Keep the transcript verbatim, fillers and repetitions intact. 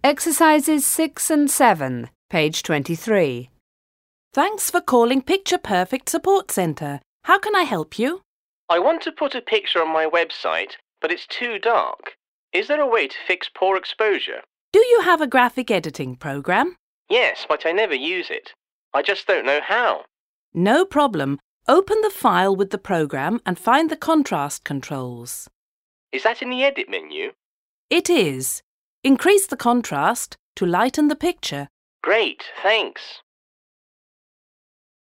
Exercises six and seven, page twenty-three. Thanks for calling Picture Perfect Support Centre. How can I help you? I want to put a picture on my website, but it's too dark. Is there a way to fix poor exposure? Do you have a graphic editing program? Yes, but I never use it. I just don't know how. No problem. Open the file with the program and find the contrast controls. Is that in the edit menu? It is. Increase the contrast to lighten the picture. Great, thanks.